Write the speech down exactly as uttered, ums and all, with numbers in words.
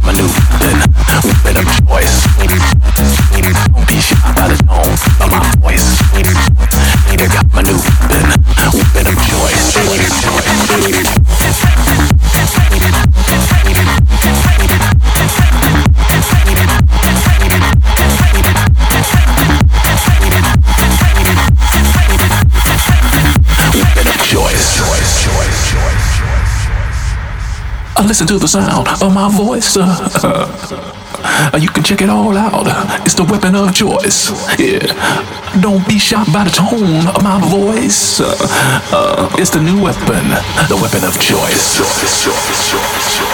my new weapon, weapon of choice. Don't be shy by the tone of my voice. You got my new weapon, weapon of choice. I listen to the sound of my voice. Uh, uh, you can check it all out. It's the weapon of choice. Yeah. Don't be shocked by the tone of my voice. Uh, uh, it's the new weapon, the weapon of choice. choice, choice, choice, choice.